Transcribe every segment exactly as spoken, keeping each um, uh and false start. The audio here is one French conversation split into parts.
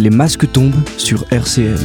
Les masques tombent sur R C N.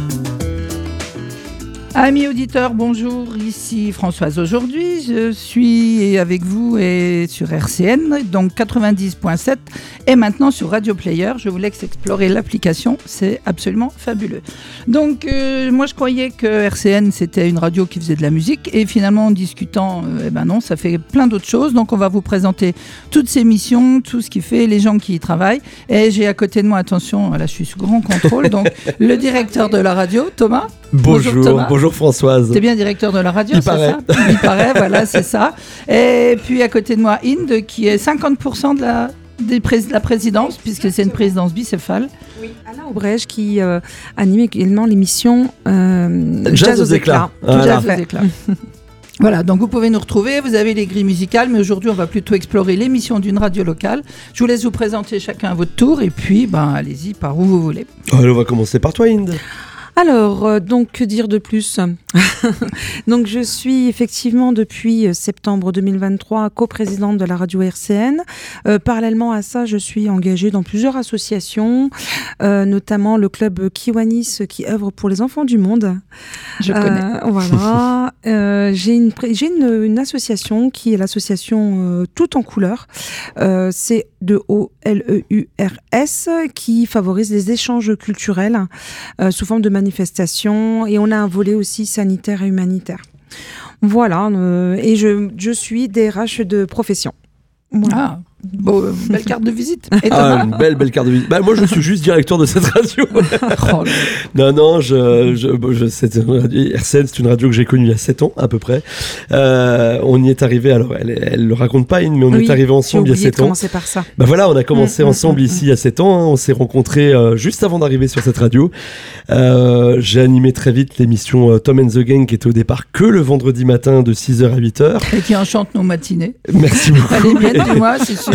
Amis auditeurs, bonjour, ici Françoise. Aujourd'hui, je suis avec vous et sur R C N, donc quatre-vingt-dix virgule sept, et maintenant sur Radio Player. Je vous laisse explorer l'application, c'est absolument fabuleux. Donc, euh, moi je croyais que R C N c'était une radio qui faisait de la musique, et finalement en discutant, euh, eh ben non, ça fait plein d'autres choses. Donc on va vous présenter toutes ces missions, tout ce qui fait, les gens qui y travaillent. Et j'ai à côté de moi, attention, là je suis sous grand contrôle, donc le directeur de la radio, Thomas. Bonjour, bonjour, Thomas. Bonjour Françoise. T'es bien directeur de la radio, Il c'est paraît. ça? Il paraît, voilà, c'est ça. Et puis à côté de moi, Inde, qui est cinquante pour cent de la, des pré- de la présidence, puisque c'est une présidence bicéphale. Oui, Alain Aubrège qui euh, anime également l'émission euh, Jazz, Jazz aux éclats. Voilà. Jazz aux éclats. Voilà, donc vous pouvez nous retrouver, vous avez les grilles musicales, mais aujourd'hui on va plutôt explorer l'émission d'une radio locale. Je vous laisse vous présenter chacun à votre tour, et puis ben, allez-y par où vous voulez. Allez, on va commencer par toi, Inde. Alors, euh, donc, que dire de plus? Donc, je suis effectivement depuis septembre deux mille vingt-trois coprésidente de la radio R C N. Euh, parallèlement à ça, je suis engagée dans plusieurs associations, euh, notamment le club Kiwanis qui œuvre pour les enfants du monde. Je connais. Euh, voilà. euh, j'ai une, j'ai une, une association qui est l'association euh, Tout en couleur. Euh, c'est de O L E U R S qui favorise les échanges culturels euh, sous forme de manifestations, et on a un volet aussi sanitaire et humanitaire. Voilà, euh, et je, je suis D R H de profession. Voilà. Ah, beau, belle carte de visite. Et ah, une belle, belle carte de visite. Bah, moi, je suis juste directeur de cette radio. oh, non, non, je, je, je, cette radio, R C N, c'est une radio que j'ai connue il y a sept ans, à peu près. Euh, on y est arrivé, alors, elle, elle le raconte pas, mais on oui, est arrivé ensemble il y a sept ans. Commencer par ça. Bah voilà, on a commencé mmh, ensemble mmh, ici il y a sept ans. Hein. On s'est rencontrés euh, juste avant d'arriver sur cette radio. Euh, j'ai animé très vite l'émission euh, Tom and the Gang, qui était au départ que le vendredi matin de six heures à huit heures. Et qui enchante nos matinées. Merci beaucoup. Elle est mienne, dis-moi, c'est sûr.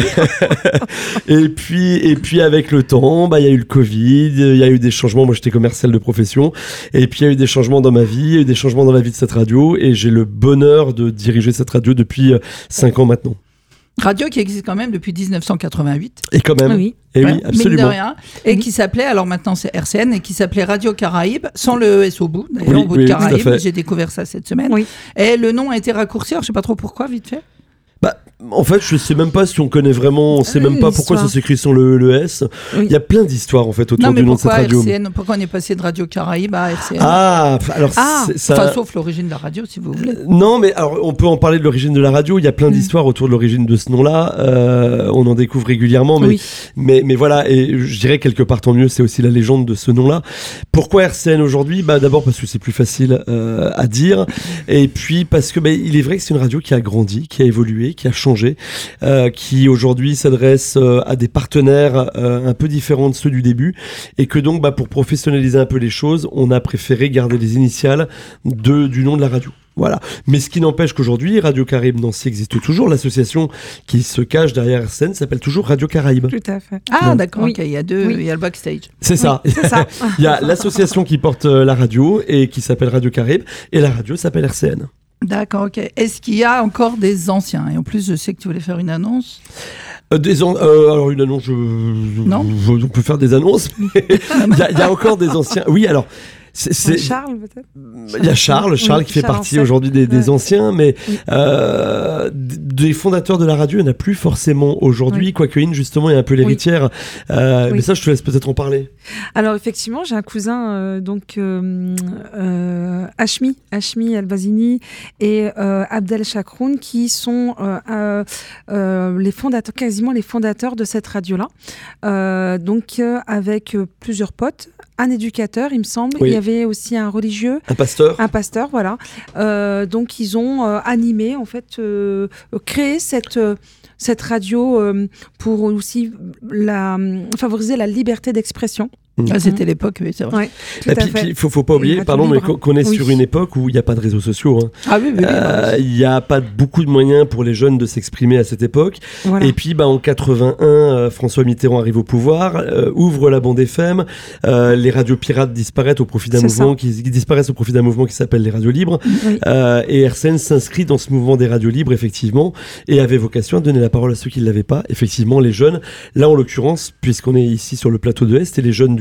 et puis, et puis avec le temps, bah il y a eu le Covid, il y a eu des changements. Moi, j'étais commercial de profession, et puis il y a eu des changements dans ma vie, il y a eu des changements dans la vie de cette radio, et j'ai le bonheur de diriger cette radio depuis cinq ans maintenant. Radio qui existe quand même depuis dix-neuf cent quatre-vingt-huit. Et quand même. Oui. Et ouais, oui, absolument. Mine de rien. Et oui. qui s'appelait, alors maintenant c'est R C N, et qui s'appelait Radio Caraïbes, sans le E S au bout. D'ailleurs, oui, au bout oui, de Caraïbes, tout à fait. j'ai découvert ça cette semaine. Oui. Et le nom a été raccourci, alors je sais pas trop pourquoi, vite fait. Bah, en fait, je sais même pas si on connaît vraiment, on sait oui, même pas pourquoi ça s'écrit sans le, le S. Oui. Il y a plein d'histoires en fait autour non, mais du nom de cette radio. R C N, pourquoi on est passé de Radio Caraïbes à R C N? Ah, alors ah, c'est, ça... enfin, sauf l'origine de la radio, si vous voulez. Non, mais alors on peut en parler de l'origine de la radio. Il y a plein mmh. d'histoires autour de l'origine de ce nom-là. Euh, on en découvre régulièrement, mais, oui. mais mais voilà. Et je dirais quelque part tant mieux, c'est aussi la légende de ce nom-là. Pourquoi R C N aujourd'hui? Bah d'abord parce que c'est plus facile euh, à dire, et puis parce que bah, il est vrai que c'est une radio qui a grandi, qui a évolué, qui a changé. Euh, qui aujourd'hui s'adresse euh, à des partenaires euh, un peu différents de ceux du début, et que donc bah, pour professionnaliser un peu les choses, on a préféré garder les initiales de, du nom de la radio. Voilà. Mais ce qui n'empêche qu'aujourd'hui, Radio Caraïbes Nancy existe toujours. L'association qui se cache derrière R C N s'appelle toujours Radio Caraïbes. Tout à fait. Ah, donc, d'accord, oui. ok, il y a deux, oui. il y a le backstage. C'est oui, ça. C'est ça. Il y a l'association qui porte euh, la radio et qui s'appelle Radio Caraïbes, et la radio s'appelle R C N. D'accord, ok. Est-ce qu'il y a encore des anciens? Et en plus, je sais que tu voulais faire une annonce. Euh, des an- euh, alors une annonce, je... Non. je... on peut faire des annonces, mais il y, y a encore des anciens. Oui, alors... C'est, c'est... Charles, peut-être. Il y a Charles, Charles oui, qui fait Charles partie Ancet. aujourd'hui des, des ouais. anciens, mais oui. euh, des fondateurs de la radio, il n'y en a plus forcément aujourd'hui, oui. quoique Ine, justement, est un peu l'héritière. Oui. Euh, oui. Mais ça, je te laisse peut-être en parler. Alors, effectivement, j'ai un cousin, euh, donc euh, euh, Hachmi, Hachmi Albazini et euh, Abdel Chakroun, qui sont euh, euh, euh, les fondateurs, quasiment les fondateurs de cette radio-là. Euh, donc, euh, avec euh, plusieurs potes. Un éducateur, il me semble. Oui. Il y avait aussi un religieux. Un pasteur. Un pasteur, voilà. Euh, donc, ils ont euh, animé, en fait, euh, créé cette, euh, cette radio euh, pour aussi la, favoriser la liberté d'expression. Mmh. Ah, c'était l'époque, oui, c'est vrai. Ouais, tout et puis, il faut, faut pas oublier, pardon, mais qu'on est oui. sur une époque où il n'y a pas de réseaux sociaux. Hein. Ah oui, oui, oui. Euh, il n'y a pas beaucoup de moyens pour les jeunes de s'exprimer à cette époque. Voilà. Et puis, bah, en quatre-vingt-un, euh, François Mitterrand arrive au pouvoir, euh, ouvre la bande F M, euh, les radios pirates disparaissent au profit d'un mouvement qui, qui disparaissent au profit d'un mouvement qui s'appelle les radios libres. Oui. Euh, et R C N s'inscrit dans ce mouvement des radios libres, effectivement, et avait vocation à donner la parole à ceux qui ne l'avaient pas. Effectivement, les jeunes, là en l'occurrence, puisqu'on est ici sur le plateau de Est, et les jeunes du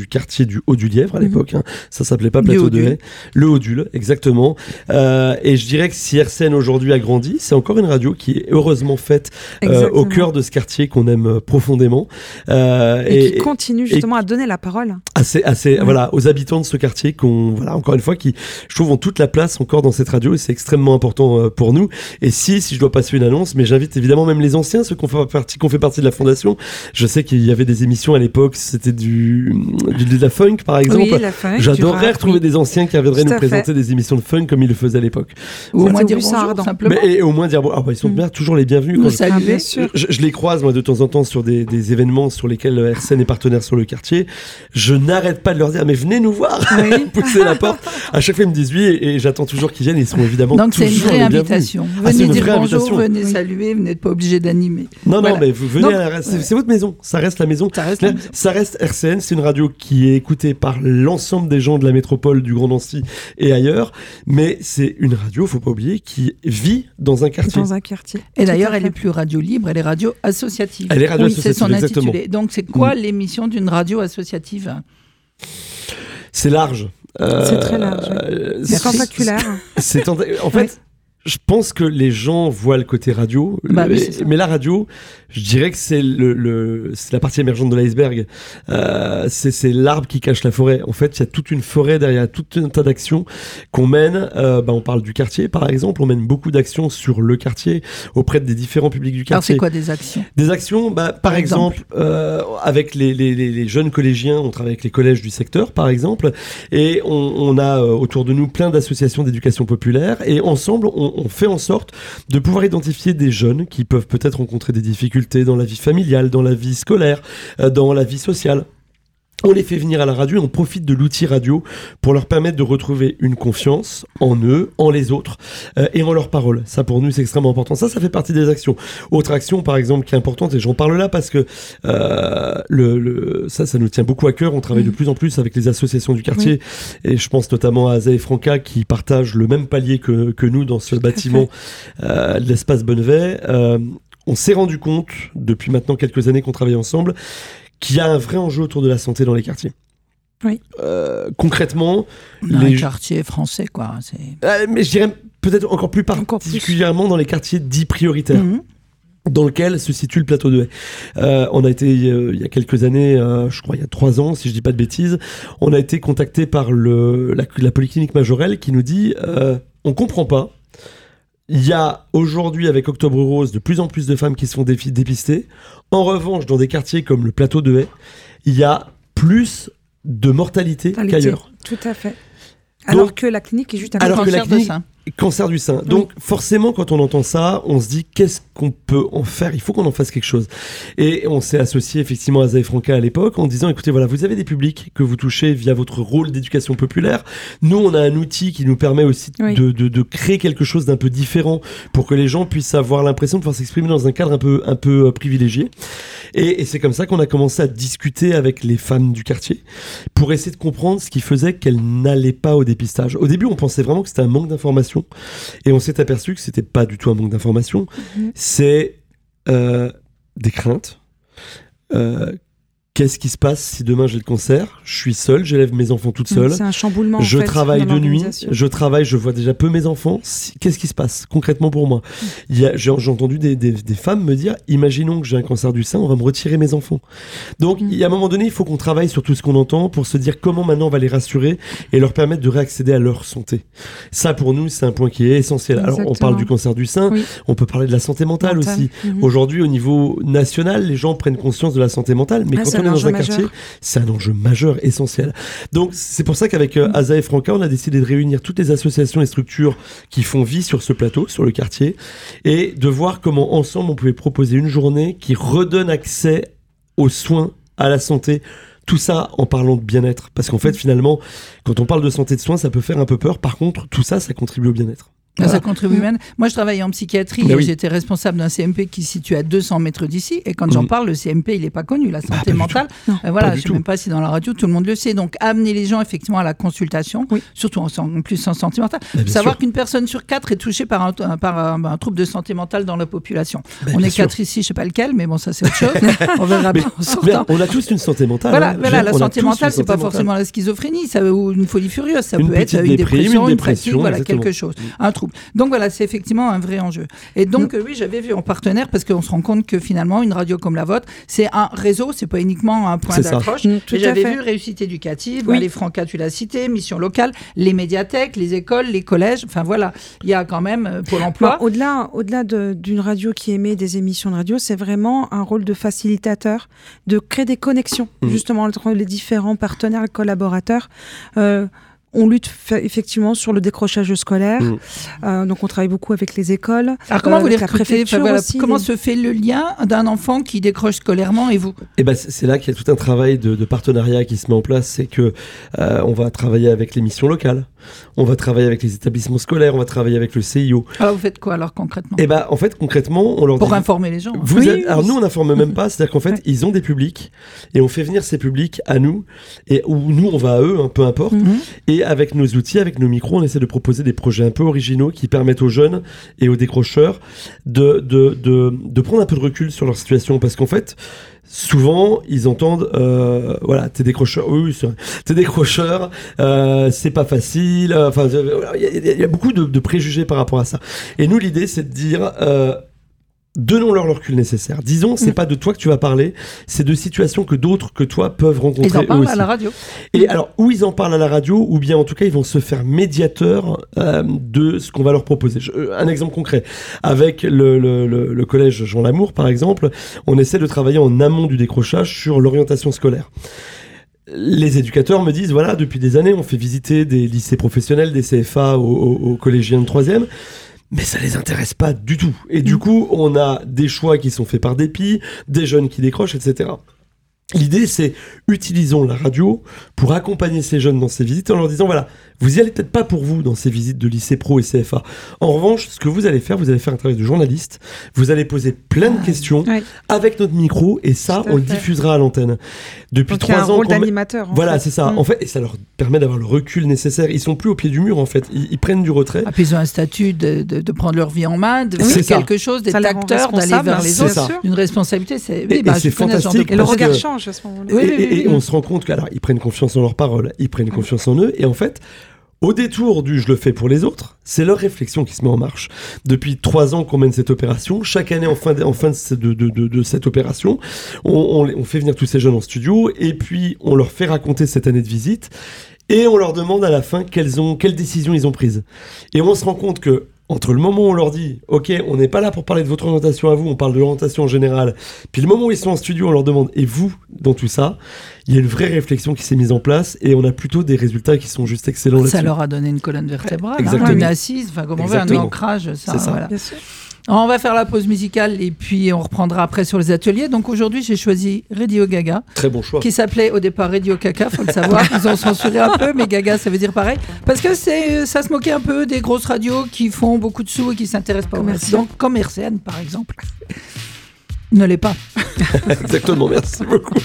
du quartier du Haut-du-Lièvre à l'époque. Hein. Ça s'appelait pas Plateau de Haye. Le Haut-Dul, exactement. Euh, et je dirais que si R C N aujourd'hui a grandi, c'est encore une radio qui est heureusement faite euh, au cœur de ce quartier qu'on aime profondément. Euh, et, et qui continue justement et, à donner la parole. Assez, assez, ouais. Voilà, aux habitants de ce quartier qu'on, voilà, encore une fois, qui, je trouve, ont toute la place encore dans cette radio et c'est extrêmement important euh, pour nous. Et si, si je dois passer une annonce, mais j'invite évidemment même les anciens, ceux qu'on fait partie, qu'on fait partie de la fondation. Je sais qu'il y avait des émissions à l'époque, c'était du, du de la funk par exemple. Oui, la funk, j'adorerais retrouver oui. des anciens qui viendraient Tout nous présenter fait. des émissions de funk comme ils le faisaient à l'époque. Ou au moins dire bonjour, simplement. Mais, et au moins dire bon, ah bah, ils sont mmh. bien toujours les bienvenus. Quand je, ah, bien sûr. Je, je les croise moi de temps en temps sur des, des événements sur lesquels R C N est partenaire sur le quartier. Je n'arrête pas de leur dire mais venez nous voir, oui. pousser la porte. À chaque fois ils me disent oui et, et j'attends toujours qu'ils viennent. Ils sont évidemment donc toujours c'est une vraie invitation. Ah, venez une dire vraie bonjour, invitation. venez oui. saluer, vous n'êtes pas obligé d'animer. Non voilà. non mais vous venez donc, à la, c'est, ouais. c'est votre maison. Ça reste la maison. Ça reste, la maison. Ça reste R C N. C'est une radio qui est écoutée par l'ensemble des gens de la métropole du Grand Nancy et ailleurs. Mais c'est une radio, faut pas oublier, qui vit dans un quartier. Dans un quartier. Et d'ailleurs, elle est plus radio libre, elle est radio associative. Elle est radio oui, associative, c'est son exactement. intitulé. Donc, c'est quoi mmh. l'émission d'une radio associative ? C'est large. Euh, c'est très large. Euh, c'est tentaculaire. C'est tenta- en fait. Ouais. Je pense que les gens voient le côté radio, bah, le, oui, mais la radio, je dirais que c'est, le, le, c'est la partie émergente de l'iceberg. Euh, c'est, c'est l'arbre qui cache la forêt. En fait, il y a toute une forêt derrière, tout un tas d'actions qu'on mène. Euh, bah, on parle du quartier, par exemple. On mène beaucoup d'actions sur le quartier, auprès des différents publics du quartier. Alors, c'est quoi des actions ? Des actions, bah, par, par exemple, exemple euh, avec les, les, les, les jeunes collégiens, on travaille avec les collèges du secteur, par exemple, et on, on a euh, autour de nous plein d'associations d'éducation populaire, et ensemble, on on fait en sorte de pouvoir identifier des jeunes qui peuvent peut-être rencontrer des difficultés dans la vie familiale, dans la vie scolaire, euh, dans la vie sociale. On les fait venir à la radio et on profite de l'outil radio pour leur permettre de retrouver une confiance en eux, en les autres euh, et en leurs paroles. Ça, pour nous, c'est extrêmement important. Ça, ça fait partie des actions. Autre action, par exemple, qui est importante, et j'en parle là parce que euh, le, le, ça, ça nous tient beaucoup à cœur. On travaille mmh. de plus en plus avec les associations du quartier oui. et je pense notamment à Aza et Franca qui partagent le même palier que, que nous dans ce bâtiment euh, de l'espace Bonnevet. Euh, on s'est rendu compte, depuis maintenant quelques années qu'on travaille ensemble, qu'il y a un vrai enjeu autour de la santé dans les quartiers. Oui. Euh, concrètement, dans les les quartiers français, quoi. C'est... Euh, mais je dirais peut-être encore plus particulièrement encore plus. Dans les quartiers dits prioritaires. Mmh. Dans lequel se situe le plateau de Haye. Euh, on a été, euh, il y a quelques années, euh, je crois il y a trois ans, si je dis pas de bêtises, on a été contacté par le, la, la Polyclinique Majorelle qui nous dit euh, on comprend pas. Il y a aujourd'hui, avec Octobre Rose, de plus en plus de femmes qui se font défi- dépister. En revanche, dans des quartiers comme le plateau de Haye, il y a plus de mortalité Mortalité, qu'ailleurs. Tout à fait. Alors Donc, que la clinique est juste à côté. Alors que la clinique, de sein. Cancer du sein. Oui. Donc forcément, quand on entend ça, on se dit qu'est-ce qu'on peut en faire ? Il faut qu'on en fasse quelque chose. Et on s'est associé effectivement à Aza et Franca à l'époque en disant, écoutez, voilà, vous avez des publics que vous touchez via votre rôle d'éducation populaire. Nous, on a un outil qui nous permet aussi oui. de, de, de créer quelque chose d'un peu différent pour que les gens puissent avoir l'impression de pouvoir s'exprimer dans un cadre un peu, un peu privilégié. Et, et c'est comme ça qu'on a commencé à discuter avec les femmes du quartier pour essayer de comprendre ce qui faisait qu'elles n'allaient pas au dépistage. Au début, on pensait vraiment que c'était un manque d'information. Et on s'est aperçu que c'était pas du tout un manque d'information, mmh. c'est euh, des craintes. Euh, Qu'est-ce qui se passe si demain j'ai le cancer ? Je suis seule, j'élève mes enfants toute seule. C'est un chamboulement. Je en fait, travaille de nuit, je travaille, je vois déjà peu mes enfants. Si, qu'est-ce qui se passe concrètement pour moi ? Il y a, j'ai, j'ai entendu des, des, des femmes me dire, imaginons que j'ai un cancer du sein, on va me retirer mes enfants. Donc, mmh. il y a un moment donné, il faut qu'on travaille sur tout ce qu'on entend pour se dire comment maintenant on va les rassurer et leur permettre de réaccéder à leur santé. Ça, pour nous, c'est un point qui est essentiel. Exactement. Alors, on parle du cancer du sein, oui. on peut parler de la santé mentale, mentale. aussi. Mmh. Aujourd'hui, au niveau national, les gens prennent conscience de la santé mentale, mais ah, quand on est dans un majeur. quartier, c'est un enjeu majeur, essentiel. Donc, c'est pour ça qu'avec euh, Aza et Franca, on a décidé de réunir toutes les associations et structures qui font vie sur ce plateau, sur le quartier, et de voir comment, ensemble, on pouvait proposer une journée qui redonne accès aux soins, à la santé, tout ça en parlant de bien-être. Parce qu'en fait, finalement, quand on parle de santé et de soins, ça peut faire un peu peur. Par contre, tout ça, ça contribue au bien-être. Voilà. Ça contribue même. Moi, je travaillais en psychiatrie mais et oui. j'étais responsable d'un C M P qui se situe à deux cents mètres d'ici. Et quand mmh. j'en parle, le C M P, il n'est pas connu. La santé bah, mentale, euh, voilà, je ne sais même pas si dans la radio, tout le monde le sait. Donc, amener les gens effectivement à la consultation, oui. surtout en, en plus en santé mentale. Bah, savoir sûr. qu'une personne sur quatre est touchée par un, par un, un trouble de santé mentale dans la population. Bah, on est sûr. quatre ici, je ne sais pas lequel, mais bon, ça c'est autre chose. On verra mais, en sortant. On a tous une santé mentale. Voilà, hein. voilà la santé mentale, ce n'est pas mentale. forcément la schizophrénie ça, ou une folie furieuse. Ça une peut être une déprime, dépression, une, une fatigue, voilà, exactement. quelque chose. Un trouble. Donc voilà, c'est effectivement un vrai enjeu. Et donc, mmh. euh, oui, j'avais vu en partenaire, parce qu'on se rend compte que finalement, une radio comme la vôtre, c'est un réseau, c'est pas uniquement un point d'accroche. Mmh, et j'avais vu réussite éducative, oui. bah, les Franca, tu l'as cité, mission locale, les médiathèques, les écoles, les collèges, enfin voilà, il y a quand même euh, Pôle emploi. Bah, au-delà, au-delà de, d'une radio qui émet des émissions de radio, c'est vraiment un rôle de facilitateur, de créer des connexions, mmh. justement, entre les différents partenaires et collaborateurs. Euh, On lutte f- effectivement sur le décrochage scolaire. Mmh. Euh, donc, on travaille beaucoup avec les écoles. Alors, comment euh, vous les recrutez enfin, voilà, aussi, Comment les... se fait le lien d'un enfant qui décroche scolairement et vous ? Eh ben, c'est là qu'il y a tout un travail de, de partenariat qui se met en place. C'est que euh, on va travailler avec les missions locales, on va travailler avec les établissements scolaires, on va travailler avec le C I O. Alors, vous faites quoi alors concrètement ? Eh ben, en fait, concrètement, on leur Pour dit... informer les gens. Vous oui, êtes... oui, Alors, oui. nous, on n'informe même pas. C'est-à-dire qu'en fait, ouais. ils ont des publics et on fait venir ces publics à nous et où nous, on va à eux, hein, peu importe. Mm-hmm. Et avec nos outils, avec nos micros, on essaie de proposer des projets un peu originaux qui permettent aux jeunes et aux décrocheurs de, de, de, de prendre un peu de recul sur leur situation. Parce qu'en fait, souvent, ils entendent euh, voilà, t'es décrocheur, oui, c'est vrai. T'es décrocheur, euh, c'est pas facile. Enfin, il y, y, y a beaucoup de, de préjugés par rapport à ça. Et nous, l'idée, c'est de dire... Euh, donnons-leur le recul nécessaire. Disons, c'est mmh. pas de toi que tu vas parler, c'est de situations que d'autres que toi peuvent rencontrer. Ils en parlent aussi. à la radio. Et alors, ou ils en parlent à la radio, ou bien en tout cas, ils vont se faire médiateurs euh, de ce qu'on va leur proposer. Je, un exemple concret. Avec le, le, le, le collège Jean Lamour, par exemple, on essaie de travailler en amont du décrochage sur l'orientation scolaire. Les éducateurs me disent, voilà, depuis des années, on fait visiter des lycées professionnels, des C F A aux, aux, aux collégiens de troisième. Mais ça les intéresse pas du tout. Et du coup, on a des choix qui sont faits par dépit, des jeunes qui décrochent, et cetera. L'idée, c'est utilisons la radio pour accompagner ces jeunes dans ces visites en leur disant, voilà, vous y allez peut-être pas pour vous dans ces visites de lycée pro et C F A. En revanche, ce que vous allez faire, vous allez faire un travail de journaliste, vous allez poser plein de questions ouais. avec notre micro et ça, on le diffusera à l'antenne. Depuis Donc, trois il y a un ans... rôle d'animateur. Voilà, fait. c'est ça. Mmh. En fait, et ça leur permet d'avoir le recul nécessaire. Ils sont plus au pied du mur, en fait. Ils, ils prennent du retrait. Ah, puis ils ont un statut de, de, de prendre leur vie en main, de c'est faire quelque ça. chose, d'être acteur, d'aller vers les autres. Ça. Une responsabilité, c'est... Oui, et, bah, et c'est fantastique. Et le regard que... change à ce moment-là. Oui, et, et, et on se rend compte qu'ils prennent confiance en leurs paroles, ils prennent confiance en eux, et en fait, au détour du « je le fais pour les autres », c'est leur réflexion qui se met en marche. Depuis trois ans qu'on mène cette opération, chaque année, en fin de, en fin de, de, de, de, de cette opération, on, on, on fait venir tous ces jeunes en studio, et puis on leur fait raconter cette année de visite, et on leur demande à la fin quelles, ont, quelles décisions ils ont prises. Et on se rend compte que entre le moment où on leur dit « Ok, on n'est pas là pour parler de votre orientation à vous, on parle de l'orientation en général », puis le moment où ils sont en studio, on leur demande « Et vous, dans tout ça ?» Il y a une vraie réflexion qui s'est mise en place et on a plutôt des résultats qui sont juste excellents là-dessus. Ça leur a donné une colonne vertébrale, Exactement. hein, une assise, enfin comment on veut, un ancrage. Ça, C'est ça. Voilà. Bien sûr. On va faire la pause musicale et puis on reprendra après sur les ateliers. Donc aujourd'hui, j'ai choisi Radio Gaga. Très bon choix. Qui s'appelait au départ Radio Caca, faut le savoir. Ils ont censuré un peu, mais Gaga, ça veut dire pareil. Parce que c'est, ça se moquait un peu des grosses radios qui font beaucoup de sous et qui s'intéressent pas aux radios. Donc, comme R C N, par exemple. Ne l'est pas. Exactement, merci beaucoup.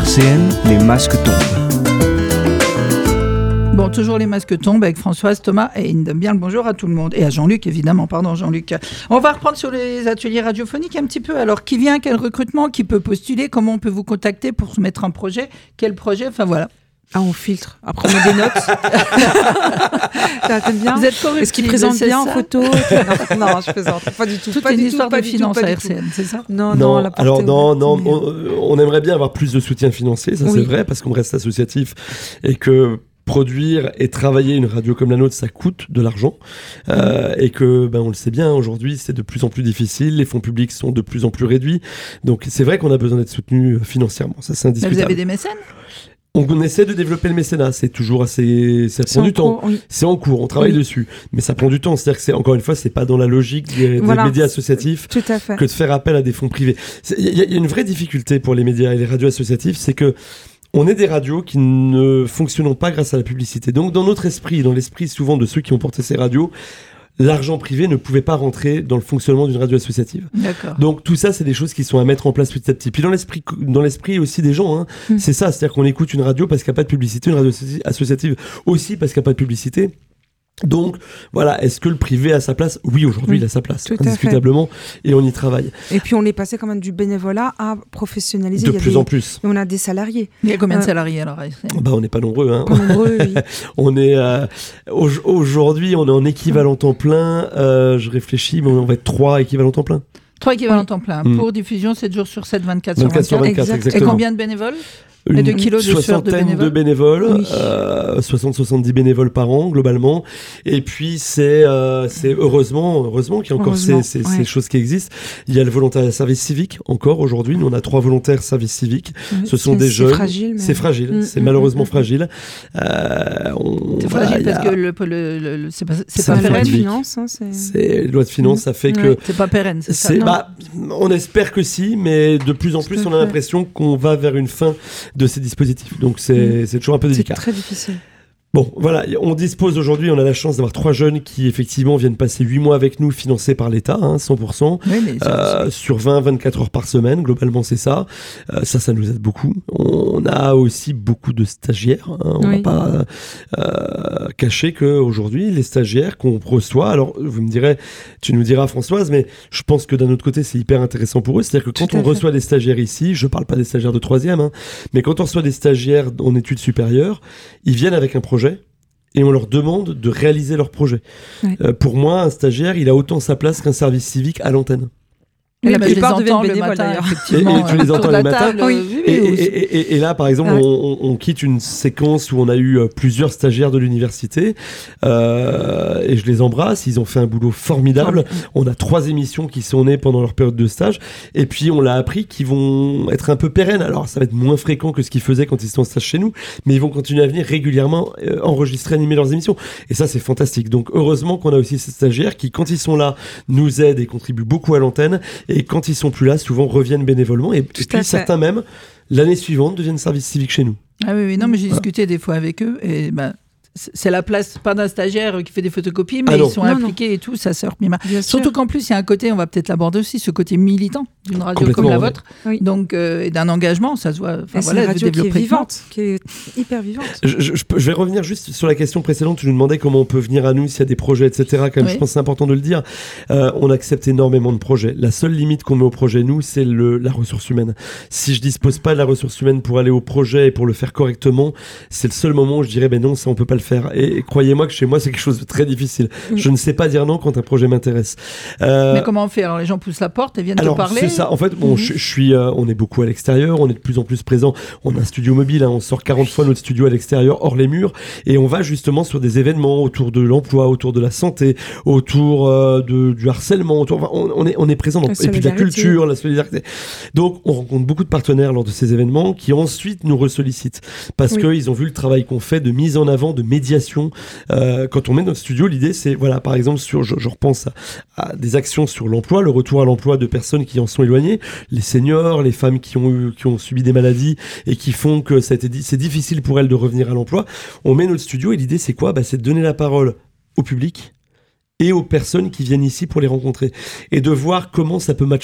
R C N, les masques tombent. Bon, toujours les masques tombent avec Françoise, Thomas et Inde. Bien le bonjour à tout le monde. Et à Jean-Luc, évidemment. Pardon, Jean-Luc. On va reprendre sur les ateliers radiophoniques un petit peu. Alors, qui vient, quel recrutement, qui peut postuler, comment on peut vous contacter pour se mettre un projet, quel projet, enfin voilà. Ah, on filtre. Après, on met des notes. T'aimes bien? Vous êtes correctif. Est-ce qu'il présente bien en photo? Non, non, je plaisante. Pas du tout. Toute pas une du histoire tout, pas de du finance tout, pas à du R C N, tout. c'est ça? Non, Non, non, la alors non, non, mais... on, on aimerait bien avoir plus de soutien financier, ça Oui. c'est vrai, parce qu'on reste associatif et que produire et travailler une radio comme la nôtre, ça coûte de l'argent euh, et que, ben, on le sait bien, aujourd'hui, c'est de plus en plus difficile, les fonds publics sont de plus en plus réduits, donc c'est vrai qu'on a besoin d'être soutenu financièrement, ça c'est Mais indiscutable. vous avez des mécènes? On essaie de développer le mécénat, c'est toujours assez, ça prend du temps. Cours, oui. C'est en cours, on travaille Oui. dessus, mais ça prend du temps. C'est-à-dire que c'est encore une fois, c'est pas dans la logique des, des Voilà. médias associatifs Tout à fait. que de faire appel à des fonds privés. Il y, y a une vraie difficulté pour les médias et les radios associatifs, c'est que on est des radios qui ne fonctionnent pas grâce à la publicité. Donc dans notre esprit, dans l'esprit souvent de ceux qui ont porté ces radios, l'argent privé ne pouvait pas rentrer dans le fonctionnement d'une radio associative. D'accord. Donc tout ça, c'est des choses qui sont à mettre en place petit à petit. Puis dans l'esprit, dans l'esprit aussi des gens, hein, Mm. c'est ça, c'est-à-dire qu'on écoute une radio parce qu'il n'y a pas de publicité, une radio associ- associative aussi parce qu'il n'y a pas de publicité. Donc voilà, est-ce que le privé a sa place? Oui, aujourd'hui, Oui, il a sa place, tout à fait. indiscutablement, et on y travaille. Et puis, on est passé quand même du bénévolat à professionnaliser. De Il y a plus des- en plus. On a des salariés. Il y a combien de Euh, salariés alors à R C N? Bah, on n'est pas nombreux, hein. Pas nombreux, oui. On est euh, au- aujourd'hui, on est en équivalent temps plein. Euh, je réfléchis, mais on va être trois équivalents temps plein. Trois équivalents temps plein. Mm. Pour diffusion, sept jours sur sept, vingt-quatre sur vingt-quatre sur vingt-quatre. vingt-quatre, Exact. Et exactement. combien de bénévoles? Une Et de kilos de sueur de soixantaine de bénévoles, Oui. euh, soixante à soixante-dix bénévoles par an globalement. Et puis c'est euh, c'est heureusement heureusement qu'il y a encore ces, Heureusement, ces, ouais. ces choses qui existent. Il y a le volontariat service civique encore aujourd'hui. Nous on a trois volontaires service civique. Ce sont C'est- des c'est jeunes. fragile, mais- C'est fragile. Mm, c'est mm, malheureusement mm, mm. fragile. Euh, on- C'est voilà, fragile il y a- parce que le, le, le- le- c'est pas, c'est C'est pas un La loi pérenne. de public. finances, hein, c'est... c'est loi de finances, ça fait Ouais. que C'est pas pérenne, c'est ça? c'est, Non. bah, on espère que si, mais de plus en Tout plus, à on a fait. l'impression qu'on va vers une fin de ces dispositifs. Donc c'est, Mm. c'est toujours un peu C'est délicat. très difficile. Bon, voilà, on dispose aujourd'hui, on a la chance d'avoir trois jeunes qui effectivement viennent passer huit mois avec nous, financés par l'État, hein, cent pour cent. Oui, mais ça- Euh, sur vingt à vingt-quatre heures par semaine, globalement c'est ça. Euh, ça, ça nous aide beaucoup. On a aussi beaucoup de stagiaires. Hein. On Oui. va pas euh, cacher qu'aujourd'hui, les stagiaires qu'on reçoit, alors vous me direz, tu nous diras Françoise, mais je pense que d'un autre côté, c'est hyper intéressant pour eux. C'est-à-dire que quand Tout à on fait. reçoit des stagiaires ici, je parle pas des stagiaires de troisième, hein, mais quand on reçoit des stagiaires en études supérieures, ils viennent avec un projet. Et on leur demande de réaliser leur projet. Ouais. Euh, pour moi, un stagiaire, il a autant sa place qu'un service civique à l'antenne. Et là, La bah, je les plupart deviennent entends le bénévoles, matin, d'ailleurs. effectivement. Et- et tu les autour entends de la le matin. table, Oui. euh, oui, Et, oui, et- aussi. et- et- et là, par exemple, Ouais. on, on- on quitte une séquence où on a eu euh, plusieurs stagiaires de l'université euh, et je les embrasse. Ils ont fait un boulot formidable. On a trois émissions qui sont nées pendant leur période de stage. Et puis, on l'a appris qu'ils vont être un peu pérennes. Alors, ça va être moins fréquent que ce qu'ils faisaient quand ils étaient en stage chez nous, mais ils vont continuer à venir régulièrement euh, enregistrer, animer leurs émissions. Et ça, c'est fantastique. Donc, heureusement qu'on a aussi ces stagiaires qui, quand ils sont là, nous aident et contribuent beaucoup à l'antenne. Et quand ils sont plus là, souvent reviennent bénévolement. Et, et à puis, fait. certains même, l'année suivante, deviennent service civique chez nous. Ah oui, oui, non, mais j'ai Voilà. discuté des fois avec eux et ben, c'est c'est la place, pas d'un stagiaire qui fait des photocopies, mais Ah non. ils sont Non, impliqués et tout, ça sort. Mais ma- Bien Surtout sûr. qu'en plus, il y a un côté, on va peut-être l'aborder aussi, ce côté militant d'une radio Complètement, comme la ouais. vôtre, Oui. donc euh, et d'un engagement, ça se voit. Enfin Et c'est voilà, une vous radio qui est développez vivante, qui est hyper vivante. Je, je- je peux- je vais revenir juste sur la question précédente. Tu nous demandais comment on peut venir à nous s'il y a des projets, et cetera. Quand même, Oui. je pense que c'est important de le dire. Euh, on accepte énormément de projets. La seule limite qu'on met au projet, nous, c'est le, la ressource humaine. Si je dispose pas de la ressource humaine pour aller au projet et pour le faire correctement, c'est le seul moment où je dirais, ben non, ça on peut pas le faire. Et, et croyez-moi que chez moi, c'est quelque chose de très difficile. Mm. Je ne sais pas dire non quand un projet m'intéresse. Euh, Mais comment on fait? Alors les gens poussent la porte et viennent Alors te parler. c'est ça. En fait, bon, Mhm. je, je suis, euh, on est beaucoup à l'extérieur, on est de plus en plus présent. On a un studio mobile, hein, on sort quarante fois notre studio à l'extérieur, hors les murs, et on va justement sur des événements autour de l'emploi, autour de la santé, autour euh, de, du harcèlement. Autour, enfin, on, on est, on est présent dans, La et puis de la solidarité. culture, la solidarité. Donc, on rencontre beaucoup de partenaires lors de ces événements qui ensuite nous ressollicitent parce Oui. qu'ils ont vu le travail qu'on fait de mise en avant, de médiation. Euh, quand on met notre studio, l'idée c'est, voilà, par exemple, sur, je, je repense à, à des actions sur l'emploi, le retour à l'emploi de personnes qui en sont éloignées, les seniors, les femmes qui ont eu, qui ont subi des maladies et qui font que ça a été, di- c'est difficile pour elles de revenir à l'emploi. On met notre studio et l'idée c'est quoi? Bah, c'est de donner la parole au public et aux personnes qui viennent ici pour les rencontrer et de voir comment ça peut matcher.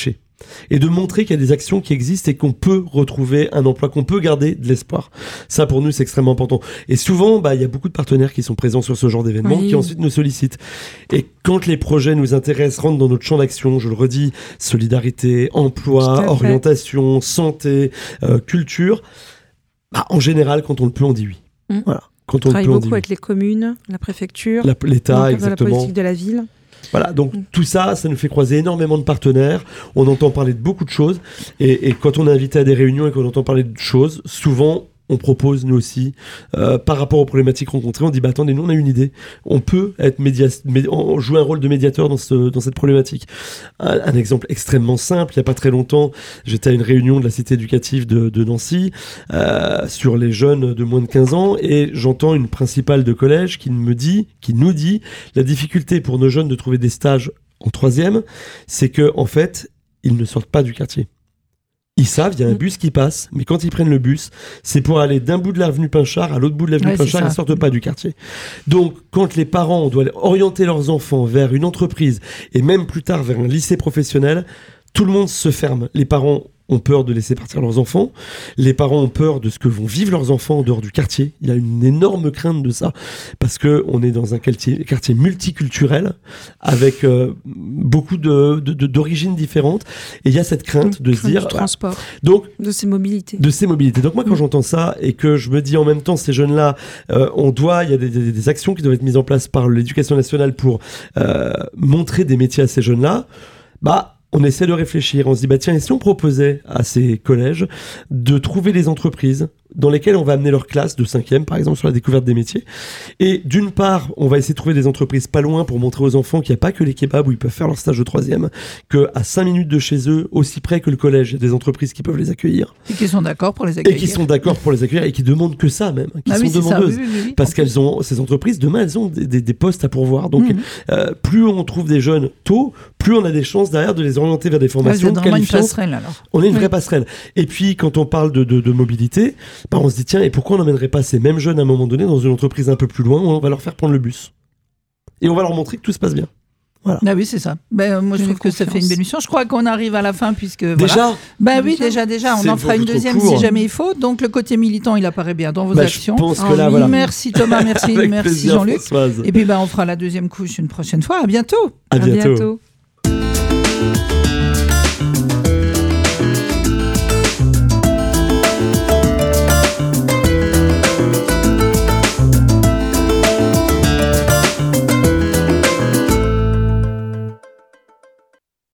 et de montrer qu'il y a des actions qui existent et qu'on peut retrouver un emploi, qu'on peut garder de l'espoir. Ça, pour nous, c'est extrêmement important. Et souvent, bah, il y a beaucoup de partenaires qui sont présents sur ce genre d'événements, oui. qui ensuite nous sollicitent. Et quand les projets nous intéressent, rentrent dans notre champ d'action, je le redis, solidarité, emploi, orientation, santé, euh, culture, bah, en général, quand on le peut, on dit oui. Mmh. Voilà. Quand on, on travaille peut, on beaucoup dit avec oui. les communes, la préfecture, la, l'État, donc, exactement. la politique de la ville. Voilà, donc mmh. tout ça, ça nous fait croiser énormément de partenaires. On entend parler de beaucoup de choses. Et, et quand on est invité à des réunions et qu'on entend parler de choses, souvent, on propose, nous aussi, euh, par rapport aux problématiques rencontrées, on dit, bah attendez, nous on a une idée. On peut être média- médi- jouer un rôle de médiateur dans, ce, dans cette problématique. Un, un exemple extrêmement simple, il n'y a pas très longtemps, j'étais à une réunion de la cité éducative de, de Nancy euh, sur les jeunes de moins de quinze ans et j'entends une principale de collège qui me dit, qui nous dit, la difficulté pour nos jeunes de trouver des stages en troisième, c'est que en fait, ils ne sortent pas du quartier. Ils savent, il y a un bus qui passe, mais quand ils prennent le bus, c'est pour aller d'un bout de l'avenue Pinchard à l'autre bout de l'avenue ouais, Pinchard, ils ne sortent pas du quartier. Donc, quand les parents doivent orienter leurs enfants vers une entreprise, et même plus tard vers un lycée professionnel, tout le monde se ferme. Les parents ont peur de laisser partir leurs enfants. Les parents ont peur de ce que vont vivre leurs enfants en dehors du quartier. Il y a une énorme crainte de ça, parce qu'on est dans un quartier, quartier multiculturel, avec euh, beaucoup de, de, de, d'origines différentes, et il y a cette crainte mmh, de crainte se dire... du transport, donc, de ces mobilités. De ces mobilités. Donc moi, quand mmh. j'entends ça, et que je me dis en même temps, ces jeunes-là, euh, on doit, il y a des, des, des actions qui doivent être mises en place par l'éducation nationale pour euh, montrer des métiers à ces jeunes-là, bah... on essaie de réfléchir, on se dit, bah tiens, et si on proposait à ces collèges de trouver des entreprises dans lesquelles on va amener leur classe de cinquième, par exemple, sur la découverte des métiers. Et d'une part, on va essayer de trouver des entreprises pas loin pour montrer aux enfants qu'il n'y a pas que les kebabs où ils peuvent faire leur stage de troisième, qu'à cinq minutes de chez eux, aussi près que le collège, il y a des entreprises qui peuvent les accueillir. Et qui sont d'accord pour les accueillir. Et qui sont d'accord pour les accueillir et qui demandent que ça même, qui ah sont oui, demandeuses. Ça, oui, oui, oui. Parce qu'elles ont, ces entreprises, demain, elles ont des, des, des postes à pourvoir. Donc, mmh. euh, plus on trouve des jeunes tôt, plus on a des chances derrière de les orienter vers des formations ouais, qualifiantes. Une passerelle, alors. On est une oui. vraie passerelle. Et puis, quand on parle de, de, de mobilité, bah, on se dit, tiens, et pourquoi on n'emmènerait pas ces mêmes jeunes à un moment donné dans une entreprise un peu plus loin où on va leur faire prendre le bus et on va leur montrer que tout se passe bien. Voilà. Ah oui, c'est ça. Ben, moi, je trouve que ça fait une belle émission. Je crois qu'on arrive à la fin puisque déjà. Voilà. Ben oui, déjà, déjà. On en fera une deuxième court. Si jamais il faut. Donc le côté militant, il apparaît bien dans vos bah, actions. Je pense que oh, là, oui. voilà. Merci Thomas, merci, merci plaisir, Jean-Luc. Françoise. Et puis ben, on fera la deuxième couche une prochaine fois. À bientôt. À bientôt. À bientôt.